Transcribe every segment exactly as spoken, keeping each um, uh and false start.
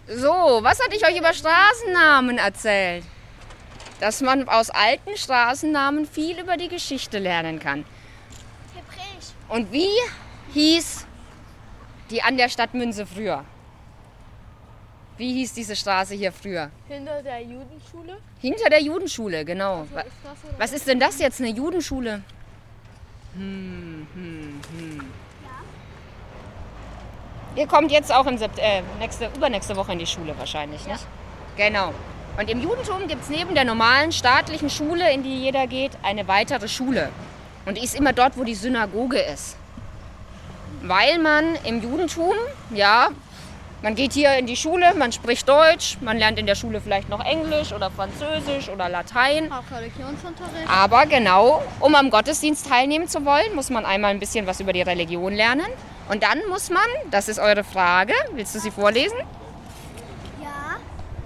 So, was hatte ich euch über Straßennamen erzählt? Dass man aus alten Straßennamen viel über die Geschichte lernen kann. Hebräisch. Und wie hieß die an der Stadtmünze früher? Wie hieß diese Straße hier früher? Hinter der Judenschule. Hinter der Judenschule, genau. Also ist das, oder? Was ist denn das jetzt, eine Judenschule? Hm, hm, hm. Ja. Ihr kommt jetzt auch im Sept- äh, nächste, übernächste Woche in die Schule wahrscheinlich, nicht? Ja. Genau. Und im Judentum gibt es neben der normalen staatlichen Schule, in die jeder geht, eine weitere Schule. Und die ist immer dort, wo die Synagoge ist. Weil man im Judentum, ja, man geht hier in die Schule, man spricht Deutsch, man lernt in der Schule vielleicht noch Englisch oder Französisch oder Latein. Auch Religionsunterricht. Aber genau, um am Gottesdienst teilnehmen zu wollen, muss man einmal ein bisschen was über die Religion lernen. Und dann muss man, das ist eure Frage, willst du sie vorlesen? Ja.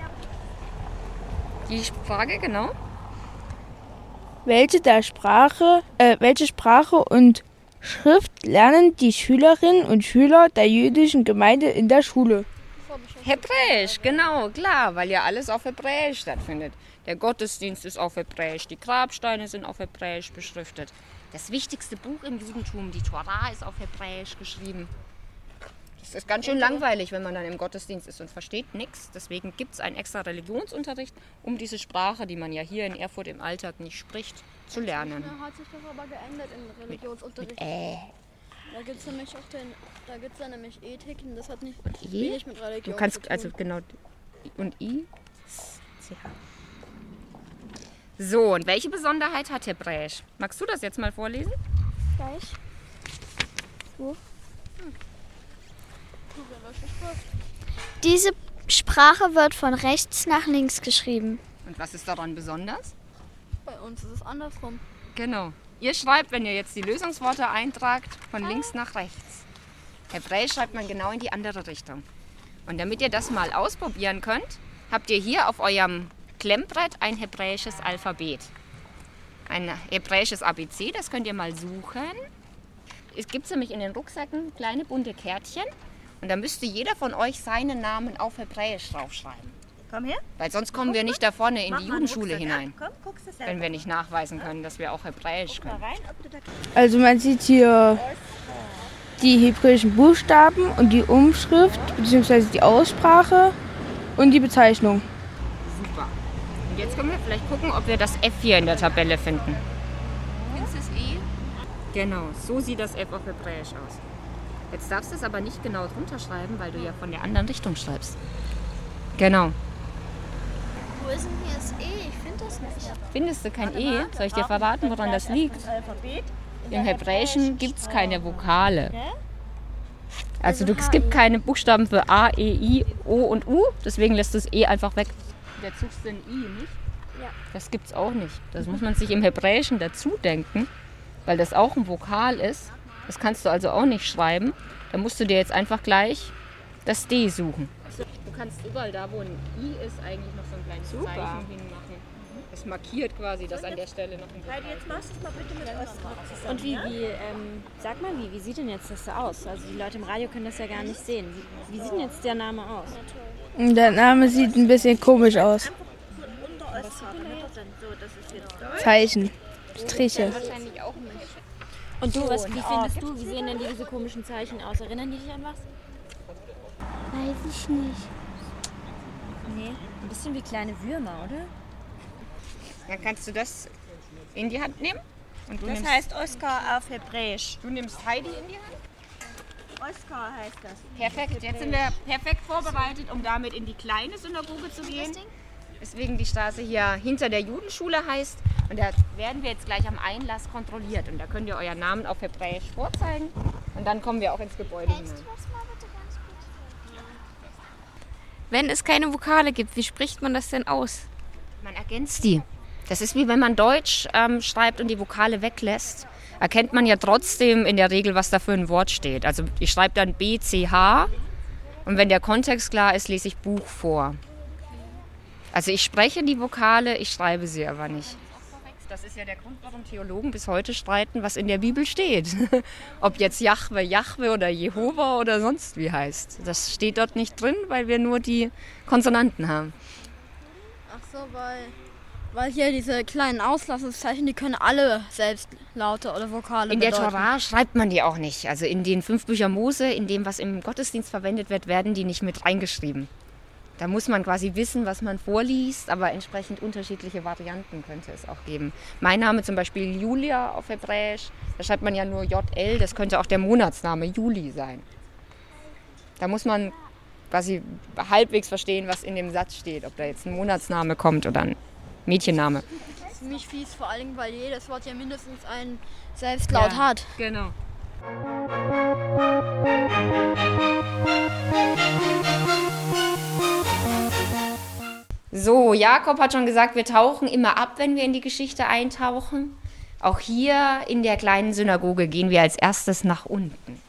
Die Frage, genau. Welche der Sprache, äh, welche Sprache und Schrift lernen die Schülerinnen und Schüler der jüdischen Gemeinde in der Schule? Hebräisch, genau, klar, weil ja alles auf Hebräisch stattfindet. Der Gottesdienst ist auf Hebräisch, die Grabsteine sind auf Hebräisch beschriftet. Das wichtigste Buch im Judentum, die Tora, ist auf Hebräisch geschrieben. Das ist ganz schön langweilig, wenn man dann im Gottesdienst ist und versteht nichts. Deswegen gibt es einen extra Religionsunterricht, um diese Sprache, die man ja hier in Erfurt im Alltag nicht spricht, zu lernen. Hat sich das aber geändert im Religionsunterricht. Mit Äh. Da gibt es nämlich auch den, da gibt's dann nämlich Ethik und das hat nicht I? wenig mit Religion Du zu kannst, tun. also genau, und I? So, und welche Besonderheit hat Hebräisch? Magst du das jetzt mal vorlesen? Gleich. Wo? Diese Sprache wird von rechts nach links geschrieben. Und was ist daran besonders? Bei uns ist es andersrum. Genau. Ihr schreibt, wenn ihr jetzt die Lösungsworte eintragt, von links nach rechts. Hebräisch schreibt man genau in die andere Richtung. Und damit ihr das mal ausprobieren könnt, habt ihr hier auf eurem Klemmbrett ein hebräisches Alphabet. Ein hebräisches A B C, das könnt ihr mal suchen. Es gibt nämlich in den Rucksäcken kleine bunte Kärtchen. Und da müsste jeder von euch seinen Namen auf Hebräisch draufschreiben. Komm her. Weil sonst kommen wir nicht da vorne in Mach die mal einen Judenschule Rucksack hinein. an. Komm, guckst du selber. Wenn wir nicht nachweisen können, dass wir auch Hebräisch Guck mal können. rein, ob du da Also man sieht hier die hebräischen Buchstaben und die Umschrift bzw. die Aussprache und die Bezeichnung. Super. Und jetzt können wir vielleicht gucken, ob wir das F hier in der Tabelle finden. Findest du das E? Genau, so sieht das F auf Hebräisch aus. Jetzt darfst du es aber nicht genau drunter schreiben, weil du ja von der anderen Richtung schreibst. Genau. Wo ist denn hier das E? Ich finde das nicht. Findest du kein E? Soll ich dir verraten, woran das liegt? Alphabet. Im Hebräischen gibt es keine Vokale. Also du, es gibt keine Buchstaben für A, E, I, O und U. Deswegen lässt du das E einfach weg. Der Zugsten I, nicht? Ja. Das gibt's auch nicht. Das muss man sich im Hebräischen dazu denken, weil das auch ein Vokal ist. Das kannst du also auch nicht schreiben. Da musst du dir jetzt einfach gleich das D suchen. Du kannst überall da, wo ein I ist, eigentlich noch so ein kleines Super. Zeichen hinmachen. Das markiert quasi, dass an der Stelle noch ein Vokal Heidi, jetzt machst du es mal bitte mit Oskar zusammen. Und wie, wie ähm, sag mal, wie, wie sieht denn jetzt das so aus? Also die Leute im Radio können das ja gar nicht sehen. Wie, wie sieht denn jetzt der Name aus? Der Name sieht ein bisschen komisch aus. Unter Oskar, damit er dann so, das ist jetzt Deutsch. Zeichen, Striche. wahrscheinlich auch nicht. Und du, was, wie findest du, wie sehen denn diese komischen Zeichen aus? Erinnern die dich an was? Weiß ich nicht. Nee, ein bisschen wie kleine Würmer, oder? Dann kannst du das in die Hand nehmen. Und du, Das nimmst, heißt Oskar auf Hebräisch. du nimmst Heidi in die Hand. Oskar heißt das. Perfekt, jetzt sind wir perfekt vorbereitet, um damit in die kleine Synagoge zu gehen. Deswegen die Straße hier hinter der Judenschule heißt. Und da werden wir jetzt gleich am Einlass kontrolliert. Und da könnt ihr euren Namen auf Hebräisch vorzeigen. Und dann kommen wir auch ins Gebäude hinein. Wenn es keine Vokale gibt, wie spricht man das denn aus? Man ergänzt die. Das ist wie wenn man Deutsch ähm, schreibt und die Vokale weglässt. Erkennt man ja trotzdem in der Regel, was da für ein Wort steht. Also ich schreibe dann B C H und wenn der Kontext klar ist, lese ich Buch vor. Also ich spreche die Vokale, ich schreibe sie aber nicht. Das ist ja der Grund, warum Theologen bis heute streiten, was in der Bibel steht. Ob jetzt Jahwe, Jahwe oder Jehova oder sonst wie heißt. Das steht dort nicht drin, weil wir nur die Konsonanten haben. Ach so, weil, weil hier diese kleinen Auslassungszeichen, die können alle Selbstlaute oder Vokale In der bedeuten. Torah schreibt man die auch nicht. Also in den fünf Büchern Mose, in dem, was im Gottesdienst verwendet wird, werden die nicht mit reingeschrieben. Da muss man quasi wissen, was man vorliest, aber entsprechend unterschiedliche Varianten könnte es auch geben. Mein Name zum Beispiel Julia auf Hebräisch, da schreibt man ja nur J L, das könnte auch der Monatsname Juli sein. Da muss man quasi halbwegs verstehen, was in dem Satz steht, ob da jetzt ein Monatsname kommt oder ein Mädchenname. Das ist ziemlich fies, vor allem, weil jedes Wort ja mindestens einen Selbstlaut Ja. hat. Genau. So, Jakob hat schon gesagt, wir tauchen immer ab, wenn wir in die Geschichte eintauchen. Auch hier in der kleinen Synagoge gehen wir als erstes nach unten.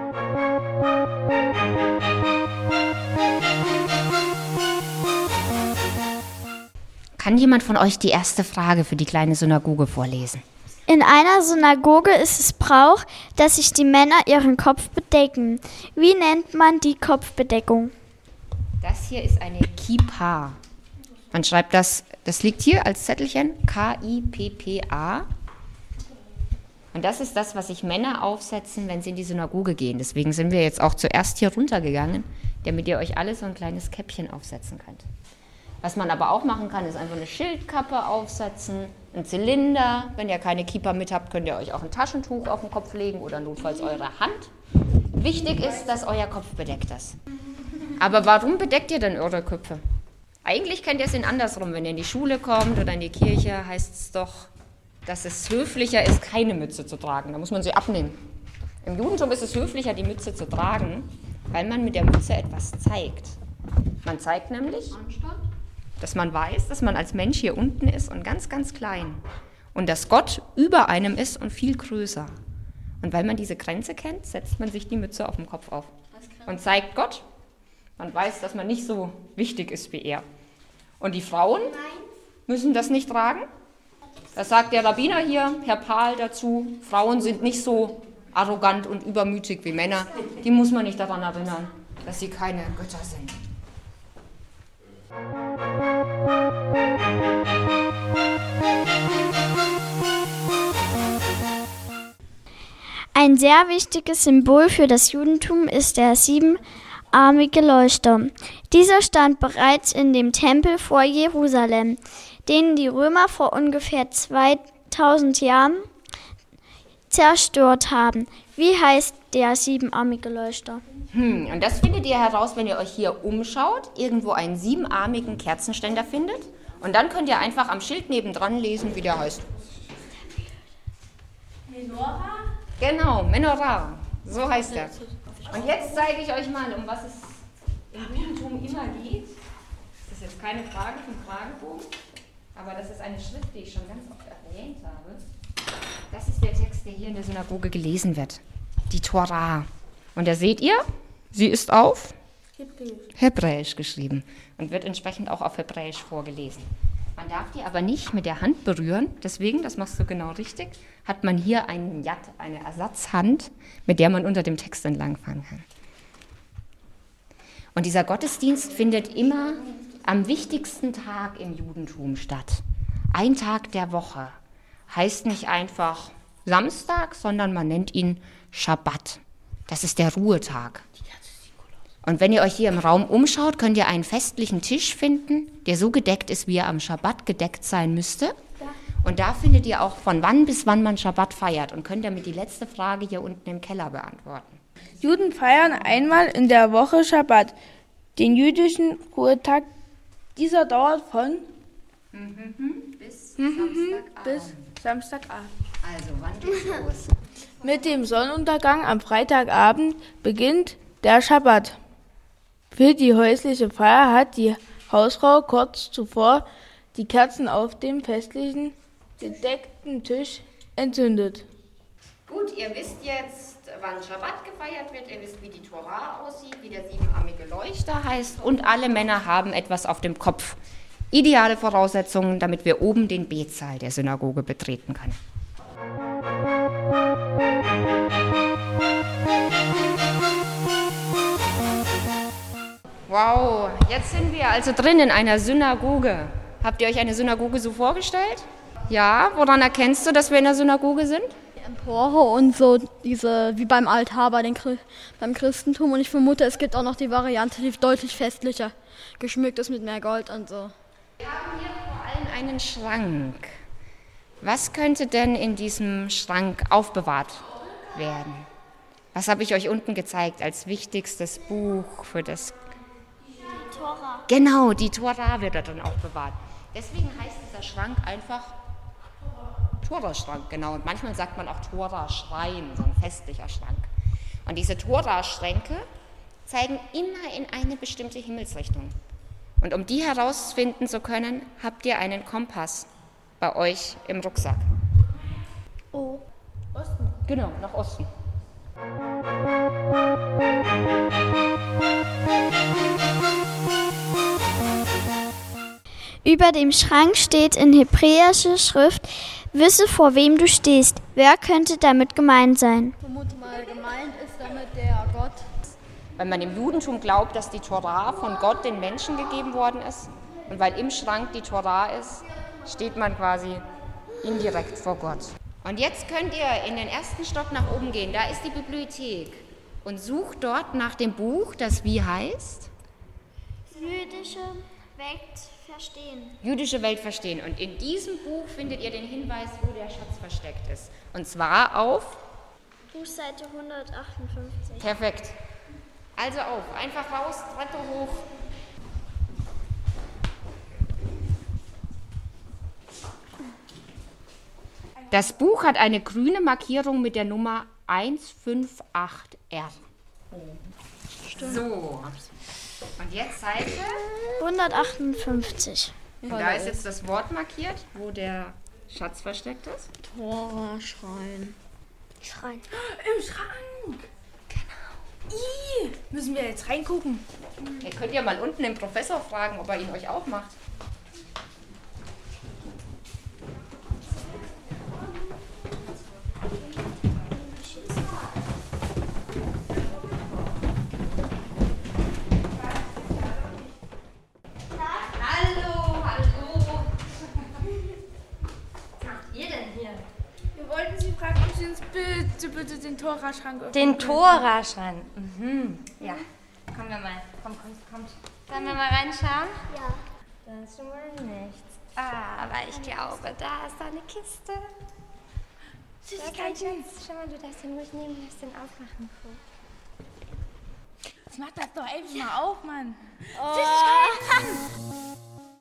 Kann jemand von euch die erste Frage für die kleine Synagoge vorlesen? In einer Synagoge ist es Brauch, dass sich die Männer ihren Kopf bedecken. Wie nennt man die Kopfbedeckung? Das hier ist eine Kippa. Man schreibt das, das liegt hier als Zettelchen, K I P P A. Und das ist das, was sich Männer aufsetzen, wenn sie in die Synagoge gehen. Deswegen sind wir jetzt auch zuerst hier runtergegangen, damit ihr euch alle so ein kleines Käppchen aufsetzen könnt. Was man aber auch machen kann, ist einfach eine Schildkappe aufsetzen, einen Zylinder. Wenn ihr keine Kippa mit habt, könnt ihr euch auch ein Taschentuch auf den Kopf legen oder notfalls eure Hand. Wichtig ist, dass euer Kopf bedeckt ist. Aber warum bedeckt ihr denn eure Köpfe? Eigentlich kennt ihr es in andersrum. Wenn ihr in die Schule kommt oder in die Kirche, heißt es doch, dass es höflicher ist, keine Mütze zu tragen. Da muss man sie abnehmen. Im Judentum ist es höflicher, die Mütze zu tragen, weil man mit der Mütze etwas zeigt. Man zeigt nämlich, dass man weiß, dass man als Mensch hier unten ist und ganz, ganz klein. Und dass Gott über einem ist und viel größer. Und weil man diese Grenze kennt, setzt man sich die Mütze auf den Kopf auf und zeigt Gott. Man weiß, dass man nicht so wichtig ist wie er. Und die Frauen müssen das nicht tragen. Das sagt der Rabbiner hier, Herr Pahl, dazu. Frauen sind nicht so arrogant und übermütig wie Männer. Die muss man nicht daran erinnern, dass sie keine Götter sind. Ein sehr wichtiges Symbol für das Judentum ist der siebenarmige Leuchter. Dieser stand bereits in dem Tempel vor Jerusalem, den die Römer vor ungefähr zweitausend Jahren zerstört haben. Wie heißt der siebenarmige Leuchter? Hm, und das findet ihr heraus, wenn ihr euch hier umschaut, irgendwo einen siebenarmigen Kerzenständer findet. Und dann könnt ihr einfach am Schild nebendran lesen, wie der heißt. Menorah? Genau, Menorah. So heißt er. Und jetzt zeige ich euch mal, um was es im Judentum immer geht. Das ist jetzt keine Frage vom Fragebogen, aber das ist eine Schrift, die ich schon ganz oft erwähnt habe. Das ist der Text, der hier in der Synagoge gelesen wird. Die Torah. Und da seht ihr, sie ist auf Hebräisch. Hebräisch geschrieben und wird entsprechend auch auf Hebräisch vorgelesen. Man darf die aber nicht mit der Hand berühren, deswegen, das machst du genau richtig, hat man hier einen Yad, eine Ersatzhand, mit der man unter dem Text entlangfahren kann. Und dieser Gottesdienst findet immer am wichtigsten Tag im Judentum statt. Ein Tag der Woche. Heißt nicht einfach Samstag, sondern man nennt ihn Schabbat. Das ist der Ruhetag. Und wenn ihr euch hier im Raum umschaut, könnt ihr einen festlichen Tisch finden, der so gedeckt ist, wie er am Schabbat gedeckt sein müsste. Und da findet ihr auch, von wann bis wann man Schabbat feiert und könnt damit die letzte Frage hier unten im Keller beantworten. Juden feiern einmal in der Woche Schabbat, den jüdischen Ruhetag. Dieser dauert von Mhm, bis mhm, Samstagabend. bis Samstagabend. Also, wann geht's los? Mit dem Sonnenuntergang am Freitagabend beginnt der Schabbat. Für die häusliche Feier hat die Hausfrau kurz zuvor die Kerzen auf dem festlichen, gedeckten Tisch entzündet. Gut, ihr wisst jetzt, wann Schabbat gefeiert wird, ihr wisst, wie die Torah aussieht, wie der siebenarmige Leuchter heißt und alle Männer haben etwas auf dem Kopf. Ideale Voraussetzungen, damit wir oben den Betsaal der Synagoge betreten können. Wow, jetzt sind wir also drin in einer Synagoge. Habt ihr euch eine Synagoge so vorgestellt? Ja, woran erkennst du, dass wir in der Synagoge sind? Die Empore und so diese, wie beim Altar bei den, beim Christentum. Und ich vermute, es gibt auch noch die Variante, die deutlich festlicher geschmückt ist mit mehr Gold und so. Wir haben hier vor allem einen Schrank. Was könnte denn in diesem Schrank aufbewahrt werden? Was habe ich euch unten gezeigt als wichtigstes Buch für das... Die Tora. Genau, die Tora wird da drin aufbewahrt. Deswegen heißt dieser Schrank einfach Tora-Schrank, genau. Und manchmal sagt man auch Tora-Schrein, so ein festlicher Schrank. Und diese Tora-Schränke zeigen immer in eine bestimmte Himmelsrichtung. Und um die herausfinden zu können, habt ihr einen Kompass bei euch im Rucksack. Oh. Osten. Genau, nach Osten. Über dem Schrank steht in hebräischer Schrift: Wisse, vor wem du stehst. Wer könnte damit gemeint sein? Ich vermute mal, gemeint ist damit der Gott. Weil man im Judentum glaubt, dass die Tora von Gott den Menschen gegeben worden ist. Und weil im Schrank die Tora ist, steht man quasi indirekt vor Gott. Und jetzt könnt ihr in den ersten Stock nach oben gehen. Da ist die Bibliothek. Und sucht dort nach dem Buch, das wie heißt? Jüdische Welt verstehen. Jüdische Welt verstehen. Und in diesem Buch findet ihr den Hinweis, wo der Schatz versteckt ist. Und zwar auf? Buchseite hundertachtundfünfzig. Perfekt. Also auf, einfach raus, Treppe hoch. Das Buch hat eine grüne Markierung mit der Nummer hundertachtzig R. So, und jetzt Seite hundertachtundfünfzig. Und da ist jetzt das Wort markiert, wo der Schatz versteckt ist. Tora, Schrein. Schrein. Im Schrank. Genau. Ih, müssen wir jetzt reingucken? Ihr könnt ja mal unten den Professor fragen, ob er ihn euch aufmacht. Wir wollten Sie fragen, ob Sie uns bitte, bitte den Tora-Schrank öffnen. Den Tora-Schrank. Mhm. Ja. Kommen wir mal. Komm, komm, komm. Sollen wir mal reinschauen? Ja. Da ist schon mal nichts. Ah, aber ich glaube, da ist da eine Kiste. Süßigkeiten. Schau mal, du darfst den ruhig nehmen, du darfst den aufmachen. Jetzt mach das doch endlich mal auf, Mann. Oh,